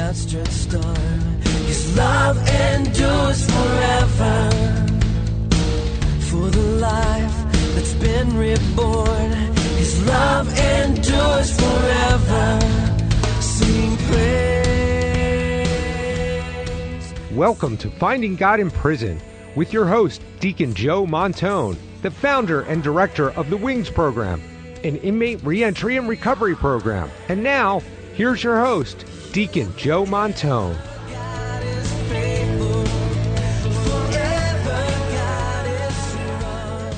outstretched arm. His love endures forever. For the life that's been reborn, His love endures forever. Sing praise. Welcome to Finding God in Prison with your host, Deacon Joe Montone, the founder and director of the WINGS program, an inmate reentry and recovery program. And now, here's your host, Deacon Joe Montone. God is faithful, forever God is strong.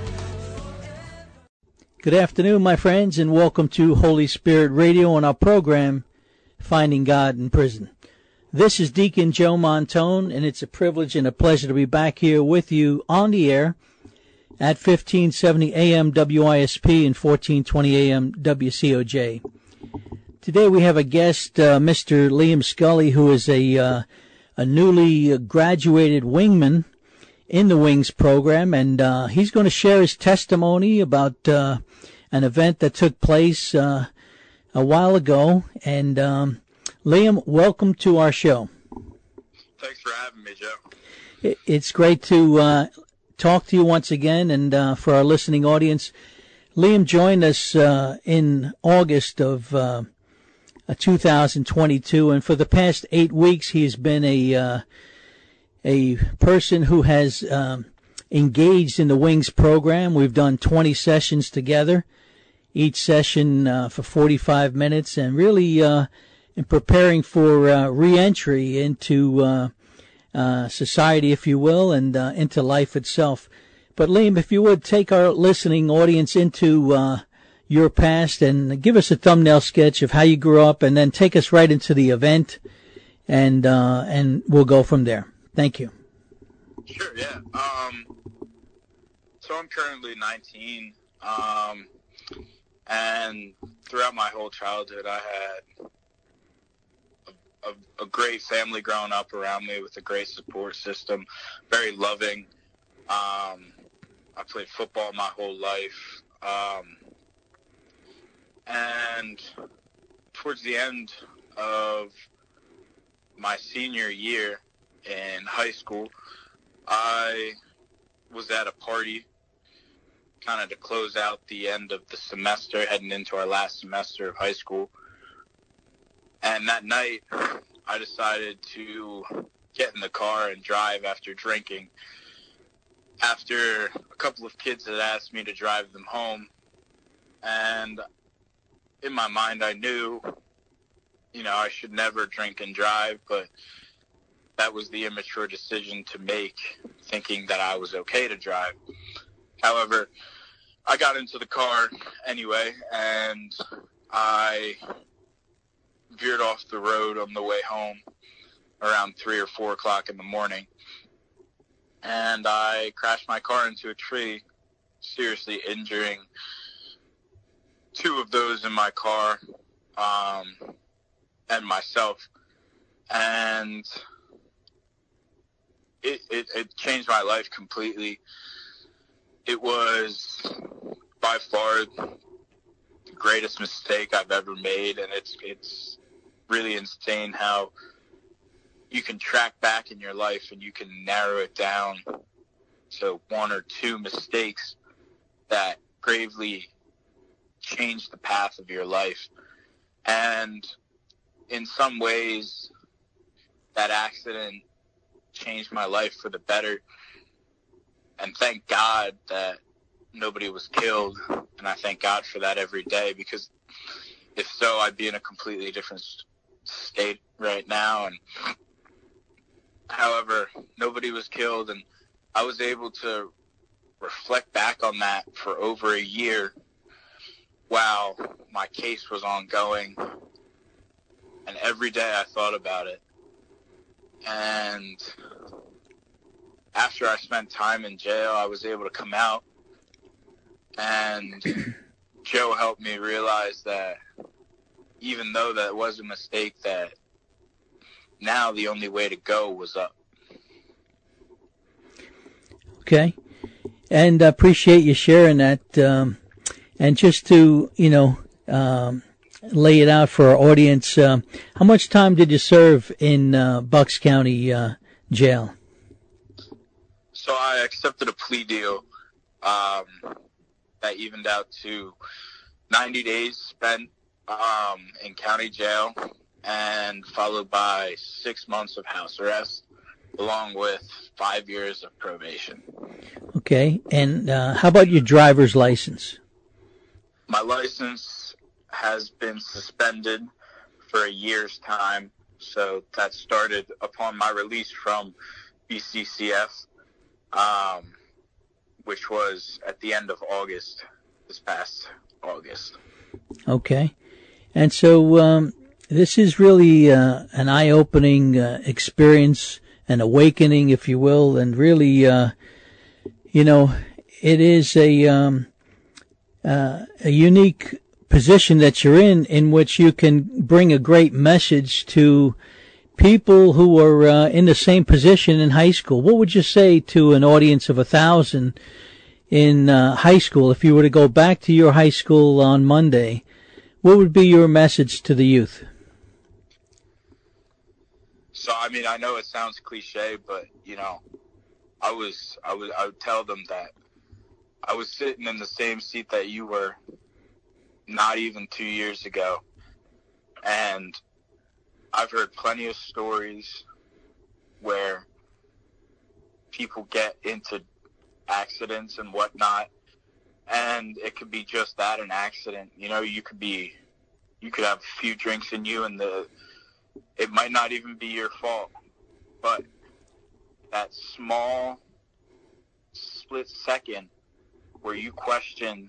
Good afternoon, my friends, and welcome to Holy Spirit Radio on our program, Finding God in Prison. This is Deacon Joe Montone, and it's a privilege and a pleasure to be back here with you on the air at 1570 AM WISP and 1420 AM WCOJ. Today we have a guest, Mr. Liam Scully, who is a newly graduated wingman in the WINGS program, and he's going to share his testimony about an event that took place a while ago. And Liam, welcome to our show. Thanks for having me, Joe. It's great to talk to you once again, and for our listening audience, Liam joined us in August of 2022, and for the past 8 weeks, he has been a person who has engaged in the WINGS program. We've done 20 sessions together, each session for 45 minutes, and really in preparing for reentry into society, if you will, and into life itself. But Liam, if you would take our listening audience into your past and give us a thumbnail sketch of how you grew up, and then take us right into the event, and we'll go from there. Thank you. Sure, yeah. So I'm currently 19, and throughout my whole childhood, I had a great family growing up around me with a great support system, very loving. I played football my whole life. And towards the end of my senior year in high school, I was at a party kind of to close out the end of the semester, heading into our last semester of high school. And that night, I decided to get in the car and drive after drinking. After a couple of kids had asked me to drive them home, and in my mind I knew, I should never drink and drive, but that was the immature decision to make, thinking that I was okay to drive. However, I got into the car anyway, and I veered off the road on the way home around 3 or 4 o'clock in the morning, and I crashed my car into a tree, seriously injuring 2 of those in my car and myself. And it changed my life completely. It was by far the greatest mistake I've ever made, and it's really insane how you can track back in your life and you can narrow it down to 1 or 2 mistakes that gravely change the path of your life. And in some ways, that accident changed my life for the better. And thank God that nobody was killed, and I thank God for that every day, because if so, I'd be in a completely different state right now. And however, nobody was killed, and I was able to reflect back on that for over a year while my case was ongoing, and every day I thought about it. And after I spent time in jail, I was able to come out, and Joe helped me realize that even though that was a mistake, that now the only way to go was up. Okay. And appreciate you sharing that. And just to, lay it out for our audience. How much time did you serve in Bucks County jail? So I accepted a plea deal that evened out to 90 days spent in county jail, and followed by 6 months of house arrest, along with 5 years of probation. Okay, and how about your driver's license? My license has been suspended for a year's time, so that started upon my release from BCCF, which was at the end of August, this past August. Okay, and so this is really an eye-opening experience, an awakening, if you will, and really, it is a unique position that you're in which you can bring a great message to people who are in the same position in high school. What would you say to an audience of 1,000 in high school if you were to go back to your high school on Monday? What would be your message to the youth? So, I mean, I know it sounds cliche, but, I would tell them that I was sitting in the same seat that you were not even 2 years ago. And I've heard plenty of stories where people get into accidents and whatnot, and it could be just that, an accident. You could have a few drinks in you, and it might not even be your fault, but that small split second where you question,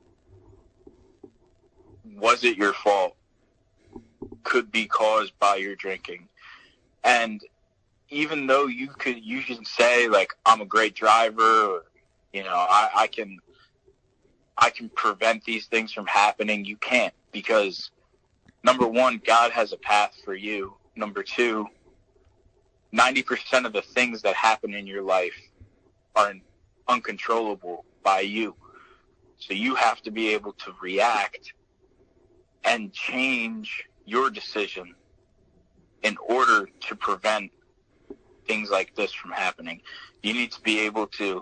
was it your fault, could be caused by your drinking. And even though you can say, like, I'm a great driver, or, I can prevent these things from happening, you can't, because number one, God has a path for you. Number two, 90% of the things that happen in your life are uncontrollable by you. So you have to be able to react and change your decision in order to prevent things like this from happening. You need to be able to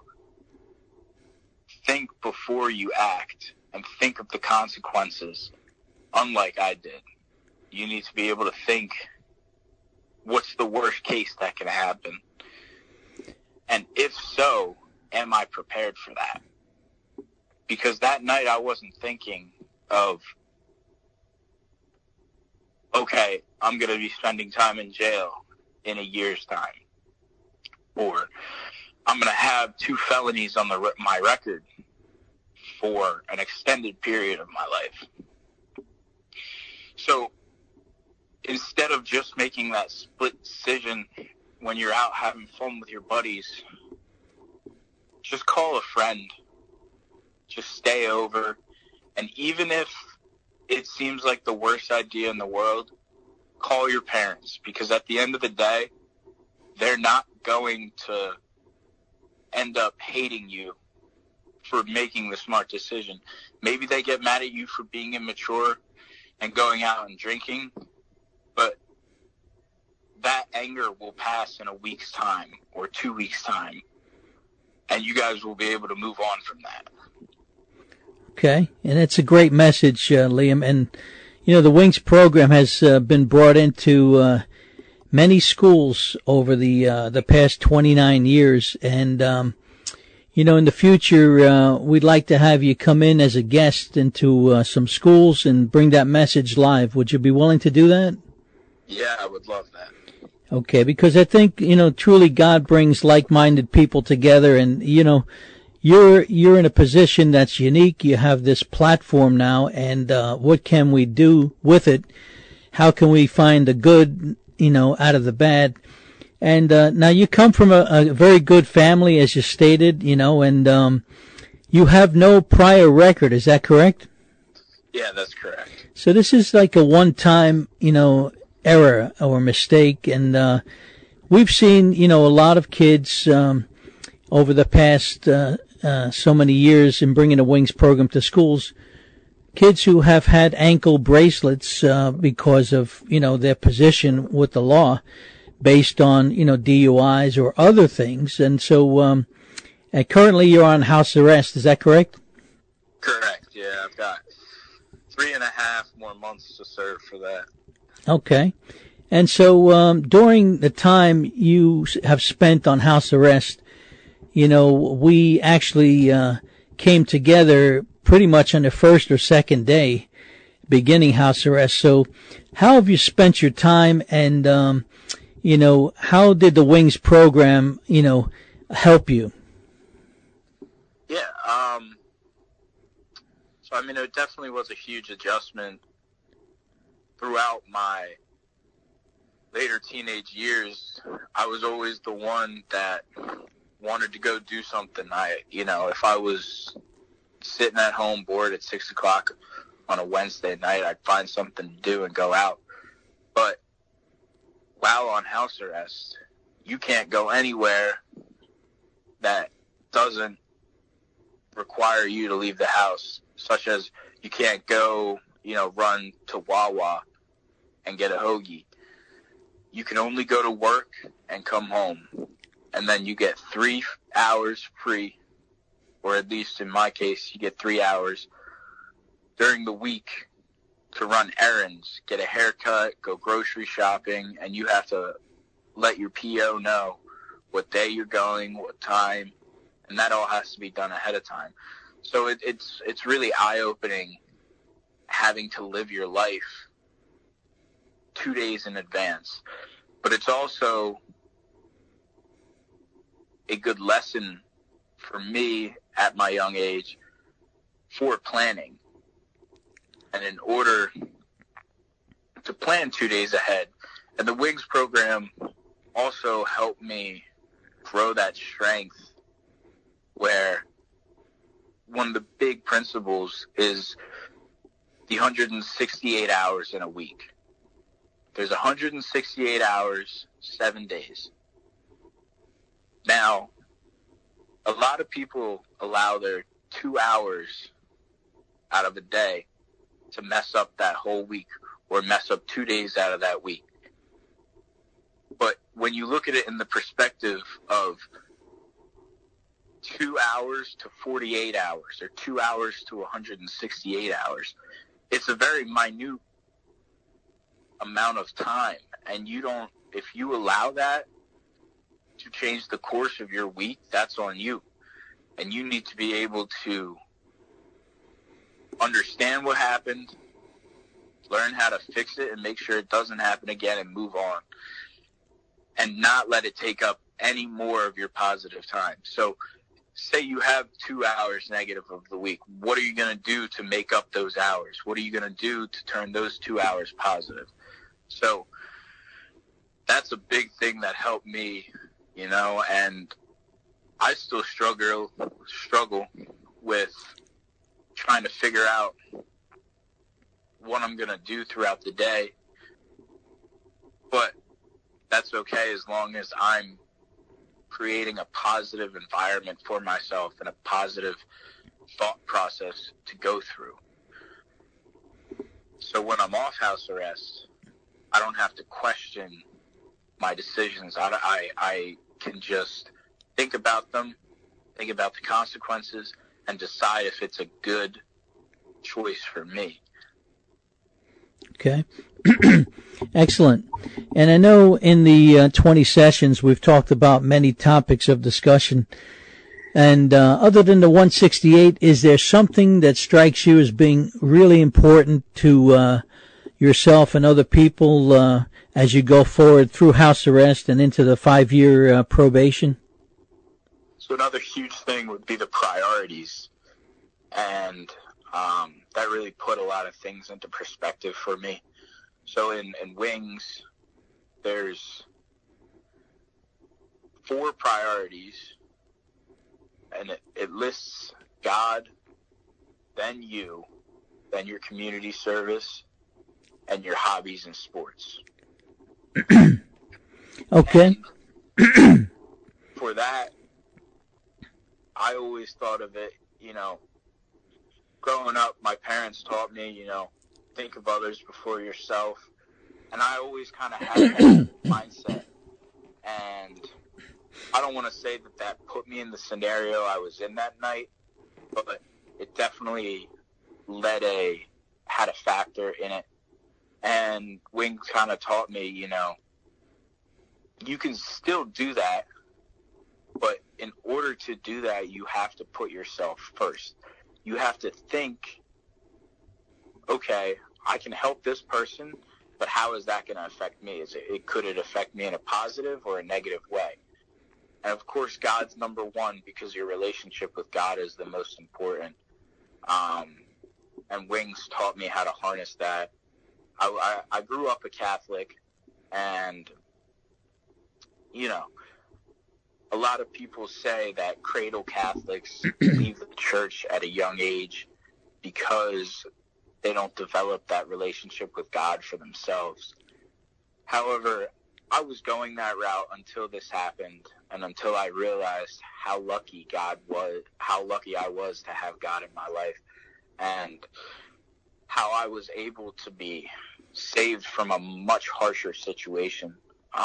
think before you act and think of the consequences, unlike I did. You need to be able to think, what's the worst case that can happen? And if so, am I prepared for that? Because that night I wasn't thinking of, okay, I'm going to be spending time in jail in a year's time. Or I'm going to have 2 felonies on my record for an extended period of my life. So instead of just making that split decision when you're out having fun with your buddies, just call a friend. Just stay over. And even if it seems like the worst idea in the world, call your parents. Because at the end of the day, they're not going to end up hating you for making the smart decision. Maybe they get mad at you for being immature and going out and drinking, but that anger will pass in a week's time or 2 weeks' time, and you guys will be able to move on from that. Okay, and it's a great message, Liam. And, the Wings program has been brought into many schools over the past 29 years. And, in the future, we'd like to have you come in as a guest into some schools and bring that message live. Would you be willing to do that? Yeah, I would love that. Okay, because I think, truly God brings like-minded people together, and, you're in a position that's unique. You have this platform now, and what can we do with it? How can we find the good, out of the bad? And now you come from a very good family, as you stated, and you have no prior record. Is that correct? Yeah, that's correct. So this is like a one-time, error or mistake, and we've seen, a lot of kids over the past so many years in bringing the Wings program to schools kids who have had ankle bracelets because of, their position with the law based on, DUIs or other things. And so currently you're on house arrest. Is that correct? Correct. Yeah, I've got 3.5 more months to serve for that. Okay. And so during the time you have spent on house arrest, we actually came together pretty much on the first or second day beginning house arrest. So how have you spent your time, and how did the Wings program help you? Yeah, so I mean, it definitely was a huge adjustment throughout my later teenage years. I was always the one that wanted to go do something. If I was sitting at home bored at 6 o'clock on a Wednesday night, I'd find something to do and go out. But while on house arrest, you can't go anywhere that doesn't require you to leave the house, such as you can't go, run to Wawa and get a hoagie. You can only go to work and come home, and then you get 3 hours free, or at least in my case, you get 3 hours during the week to run errands, get a haircut, go grocery shopping, and you have to let your PO know what day you're going, what time, and that all has to be done ahead of time. So it's really eye-opening having to live your life 2 days in advance. But it's also a good lesson for me at my young age for planning. And in order to plan 2 days ahead, and the Wings program also helped me grow that strength, where one of the big principles is the 168 hours in a week. There's 168 hours, 7 days. Now, a lot of people allow their 2 hours out of a day to mess up that whole week, or mess up 2 days out of that week. But when you look at it in the perspective of 2 hours to 48 hours, or 2 hours to 168 hours, it's a very minute amount of time. And if you allow that to change the course of your week, that's on you. And you need to be able to understand what happened, learn how to fix it and make sure it doesn't happen again, and move on, and not let it take up any more of your positive time. So say you have 2 hours negative of the week. What are you going to do to make up those hours? What are you going to do to turn those 2 hours positive? So that's a big thing that helped me, and I still struggle with trying to figure out what I'm going to do throughout the day. But that's okay, as long as I'm creating a positive environment for myself and a positive thought process to go through. So when I'm off house arrest, I don't have to question my decisions. I can just think about them, think about the consequences, and decide if it's a good choice for me. Okay. Excellent. And I know in the 20 sessions we've talked about many topics of discussion. And other than the 168, is there something that strikes you as being really important to yourself and other people as you go forward through house arrest and into the 5-year probation? So another huge thing would be the priorities. And that really put a lot of things into perspective for me. So in Wings, there's 4 priorities, and it lists God, then you, then your community service, and your hobbies and sports. Okay. And for that, I always thought of it, growing up, my parents taught me, think of others before yourself. And I always kind of had that mindset. And I don't want to say that put me in the scenario I was in that night, but it definitely had a factor in it. And Wings kind of taught me, you can still do that, but in order to do that, you have to put yourself first. You have to think, okay, I can help this person, but how is that going to affect me? Could it affect me in a positive or a negative way? And of course, God's number one, because your relationship with God is the most important. And Wings taught me how to harness that. I grew up a Catholic, and, a lot of people say that cradle Catholics leave the church at a young age because they don't develop that relationship with God for themselves. However, I was going that route until this happened, and until I realized how lucky I was to have God in my life, and how I was able to be saved from a much harsher situation.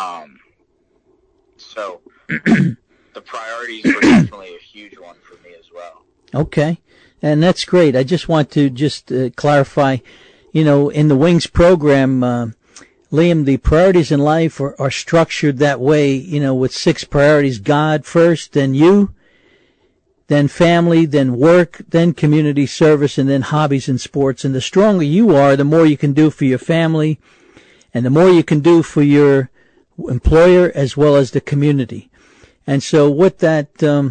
So the priorities were definitely a huge one for me as well. Okay. And that's great. I just want to clarify, in the Wings program, Liam, the priorities in life are structured that way, with 6 priorities: God first, then you, then family, then work, then community service, and then hobbies and sports. And the stronger you are, the more you can do for your family, and the more you can do for your employer as well as the community. And so with that,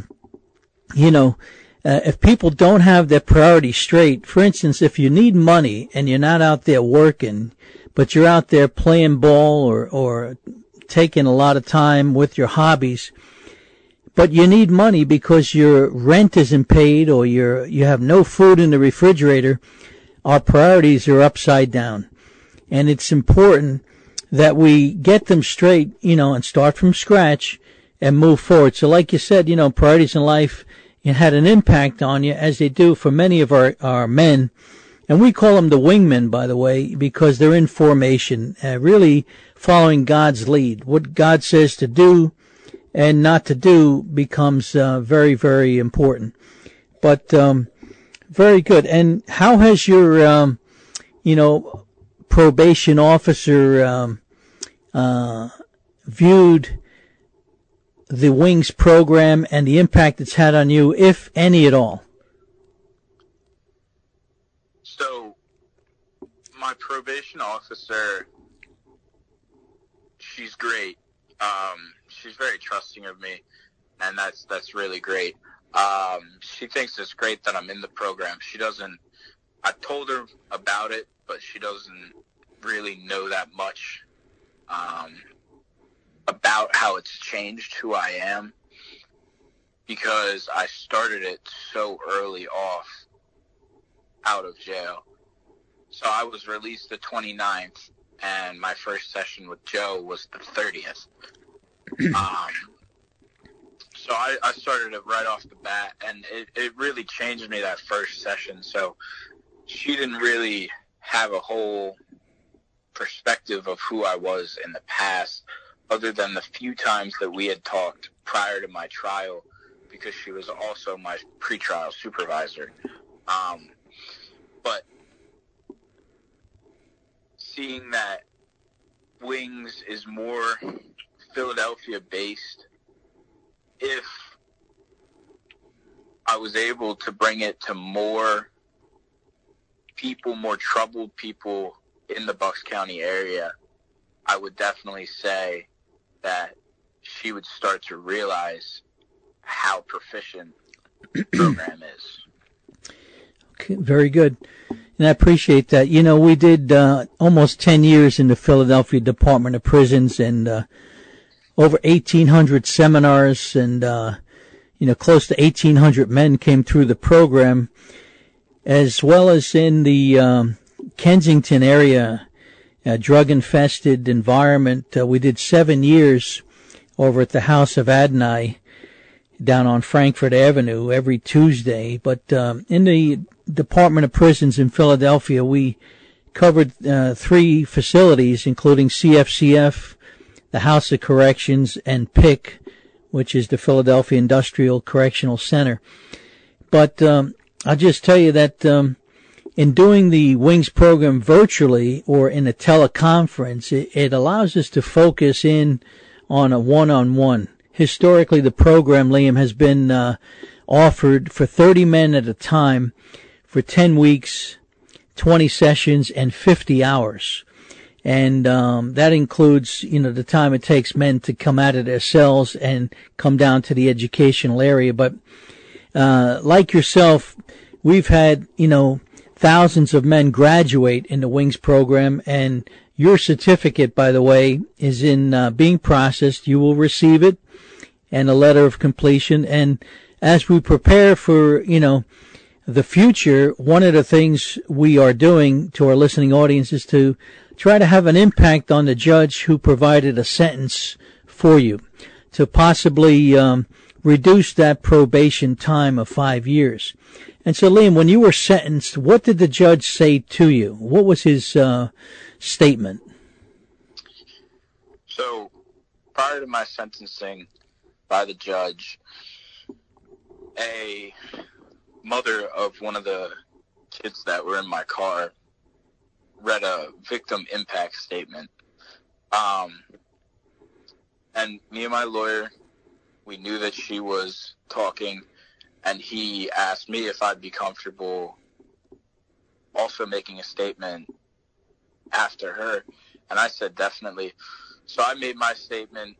if people don't have their priorities straight, for instance, if you need money and you're not out there working, but you're out there playing ball or taking a lot of time with your hobbies, but you need money because your rent isn't paid or you have no food in the refrigerator, our priorities are upside down. And it's important that we get them straight, and start from scratch and move forward. So like you said, priorities in life had an impact on you, as they do for many of our men. And we call them the wingmen, by the way, because they're in formation, really following God's lead. What God says to do and not to do becomes very, very important. But very good. And how has your, probation officer viewed the Wings program and the impact it's had on you, if any at all? So, my probation officer, she's great. She's very trusting of me, and that's really great. She thinks it's great that I'm in the program. I told her about it, but she doesn't really know that much about how it's changed who I am, because I started it so early off out of jail. So I was released the 29th, and my first session with Joe was the 30th. So I started it right off the bat, and it really changed me that first session. So she didn't really have a whole perspective of who I was in the past, other than the few times that we had talked prior to my trial, because she was also my pretrial supervisor. But seeing that Wings is more Philadelphia-based, if I was able to bring it to more people, more troubled people in the Bucks County area, I would definitely say that she would start to realize how proficient the program is. Okay, very good. And I appreciate that. We did almost 10 years in the Philadelphia Department of Prisons, and over 1,800 seminars, and close to 1,800 men came through the program, as well as in the Kensington area, drug-infested environment. We did 7 years over at the House of Adonai down on Frankfort Avenue every Tuesday. But in the Department of Prisons in Philadelphia, we covered 3 facilities, including CFCF, the House of Corrections, and PIC, which is the Philadelphia Industrial Correctional Center. But I'll just tell you that in doing the WINGS program virtually or in a teleconference, it allows us to focus in on a one-on-one. Historically, the program, Liam, has been offered for 30 men at a time for 10 weeks, 20 sessions, and 50 hours. And that includes, the time it takes men to come out of their cells and come down to the educational area. But like yourself, we've had, thousands of men graduate in the WINGS program, and your certificate, by the way, is in being processed. You will receive it and a letter of completion. And as we prepare for, the future, one of the things we are doing to our listening audience is to try to have an impact on the judge who provided a sentence for you, to possibly reduce that probation time of 5 years. And so, Liam, when you were sentenced, what did the judge say to you? What was his statement? So, prior to my sentencing by the judge, a mother of one of the kids that were in my car read a victim impact statement. And me and my lawyer, we knew that she was talking, and he asked me if I'd be comfortable also making a statement after her, and I said definitely. So I made my statement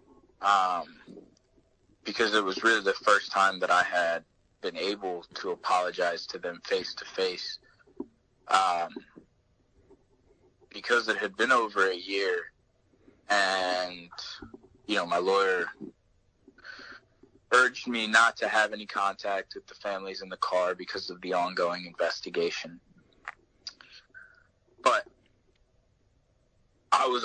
because it was really the first time that I had been able to apologize to them face to face, because it had been over a year, and my lawyer urged me not to have any contact with the families in the car because of the ongoing investigation. But I was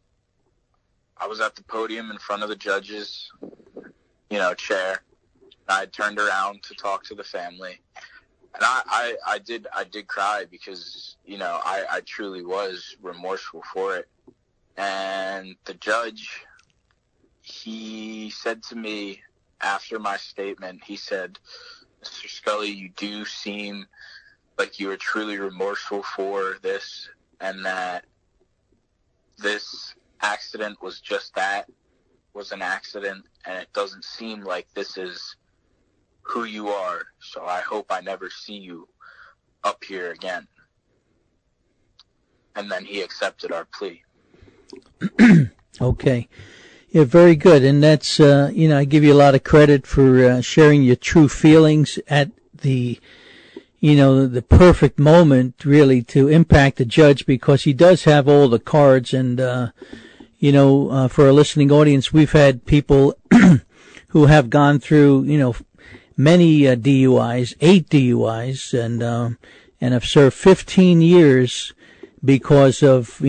at the podium in front of the judge's, chair. I turned around to talk to the family, and I did cry because, I truly was remorseful for it. And the judge, he said to me after my statement, he said, "Mr. Scully, you do seem like you are truly remorseful for this, and that this accident was just that, was an accident, and it doesn't seem like this is who you are, so I hope I never see you up here again." And then he accepted our plea. Okay. Yeah, very good. And that's, I give you a lot of credit for sharing your true feelings at the, the perfect moment, really, to impact the judge, because he does have all the cards. And, for our listening audience, we've had people who have gone through, many DUIs, 8 DUIs, and have served 15 years because of,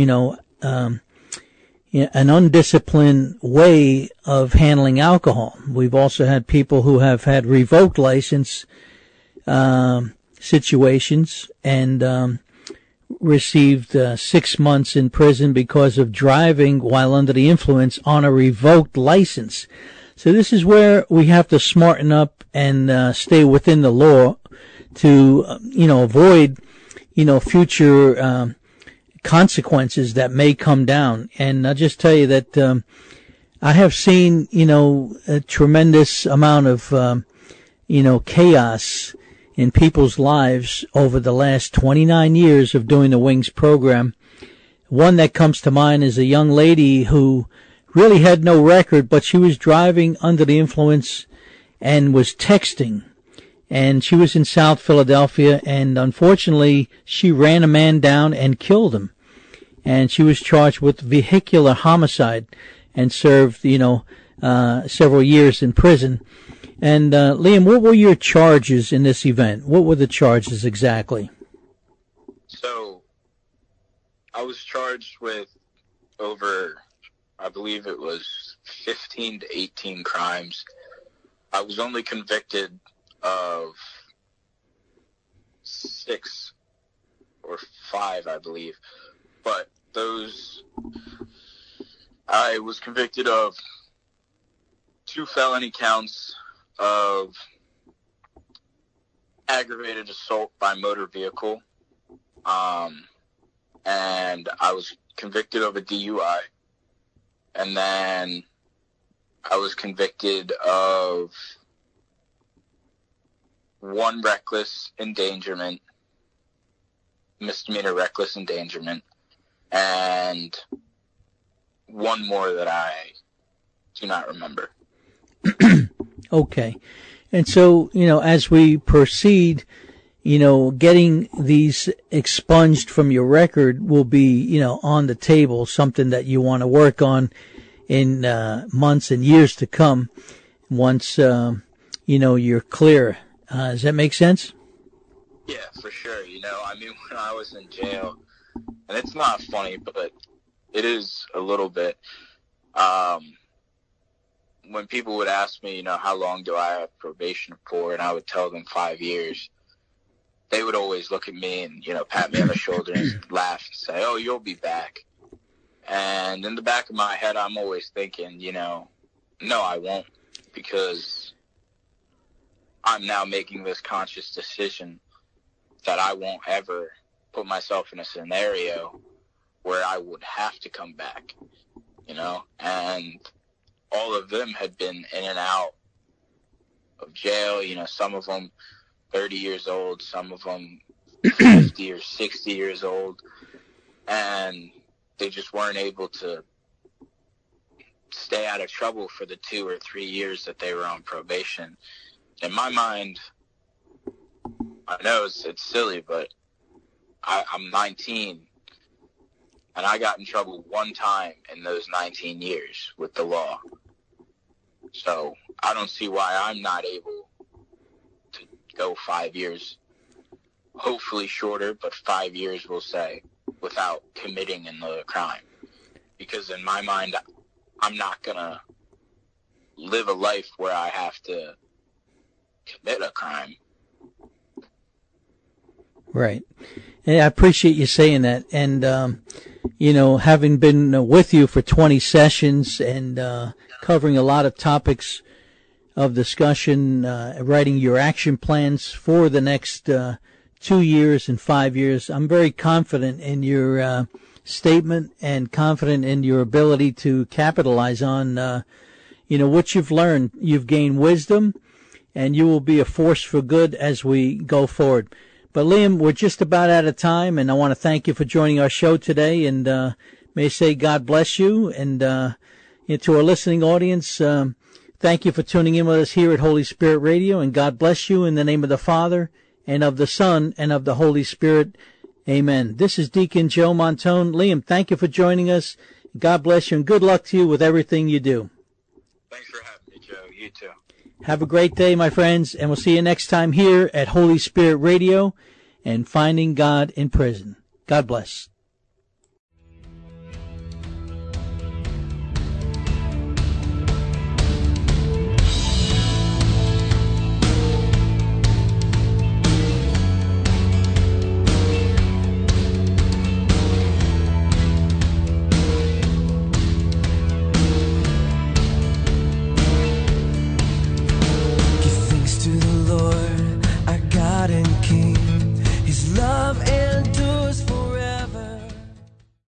an undisciplined way of handling alcohol. We've also had people who have had revoked license situations and received 6 months in prison because of driving while under the influence on a revoked license. So this is where we have to smarten up and stay within the law to, avoid, future consequences that may come down. And I'll just tell you that I have seen, a tremendous amount of, chaos in people's lives over the last 29 years of doing the WINGS program. One that comes to mind is a young lady who really had no record, but she was driving under the influence and was texting. And she was in South Philadelphia, and unfortunately, she ran a man down and killed him. And she was charged with vehicular homicide and served, several years in prison. And, Liam, what were your charges in this event? What were the charges exactly? So, I was charged with over, I believe it was 15 to 18 crimes. I was only convicted of 6 or 5, I believe. But I was convicted of 2 felony counts of aggravated assault by motor vehicle. And I was convicted of a DUI. And then I was convicted of 1 reckless endangerment, misdemeanor reckless endangerment, and 1 more that I do not remember. Okay. And so, as we proceed, getting these expunged from your record will be, on the table, something that you want to work on in months and years to come once, you're clear. Does that make sense? Yeah, for sure. When I was in jail, and it's not funny, but it is a little bit, when people would ask me, how long do I have probation for, and I would tell them 5 years, they would always look at me and, pat me on the shoulder and laugh and say, oh, you'll be back. And in the back of my head, I'm always thinking, no, I won't, because I'm now making this conscious decision that I won't ever put myself in a scenario where I would have to come back, and all of them had been in and out of jail, some of them 30 years old, some of them 50 or 60 years old, and they just weren't able to stay out of trouble for the 2 or 3 years that they were on probation. In my mind, I know it's silly, but I'm 19, and I got in trouble 1 time in those 19 years with the law. So I don't see why I'm not able to go 5 years, hopefully shorter, but 5 years we'll say, without committing another crime. Because in my mind, I'm not going to live a life where I have to commit a crime. Right. And I appreciate you saying that. And, having been with you for 20 sessions and covering a lot of topics of discussion, writing your action plans for the next 2 years and 5 years, I'm very confident in your statement and confident in your ability to capitalize on, what you've learned. You've gained wisdom, and you will be a force for good as we go forward. But Liam, we're just about out of time, and I want to thank you for joining our show today, and may I say God bless you, and to our listening audience, thank you for tuning in with us here at Holy Spirit Radio, and God bless you in the name of the Father, and of the Son, and of the Holy Spirit. Amen. This is Deacon Joe Montone. Liam, thank you for joining us. God bless you, and good luck to you with everything you do. Thanks for having me, Joe. You too. Have a great day, my friends, and we'll see you next time here at Holy Spirit Radio and Finding God in Prison. God bless.